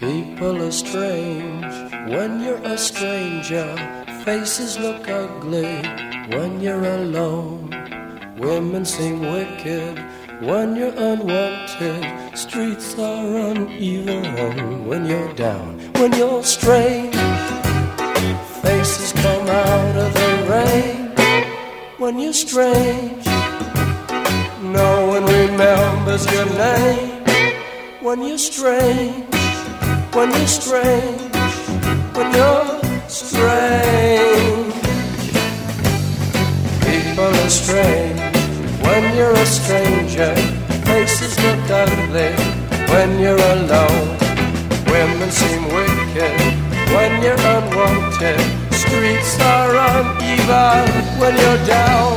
People are strange when you're a stranger. Faces look ugly when you're alone. Women seem wicked when you're unwanted. Streets are uneven when you're down. When you're strange, faces come out of the rain. When you're strange, no one remembers your name. When you're strange, when you're strange, when you're strange. People are strange when you're a stranger. Faces look ugly when you're alone. Women seem wicked when you're unwanted. Streets are uneven when you're down.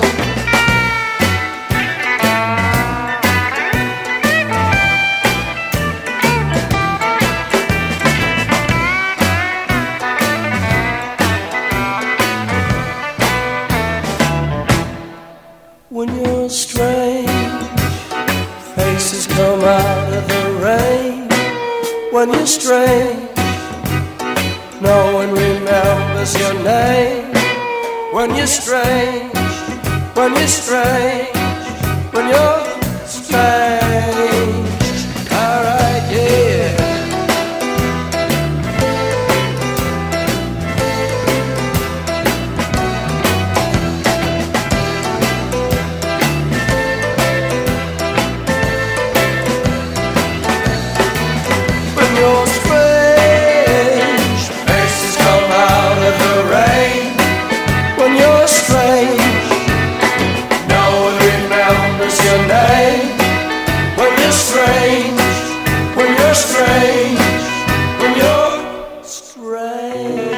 When you're strange, faces come out of the rain. When you're strange, no one remembers your name. When you're strange, when you're strange, when you're strange. Alright, yeah. You're strange, faces come out of the rain. When you're strange, no one remembers your name. When you're strange, when you're strange, when you're strange.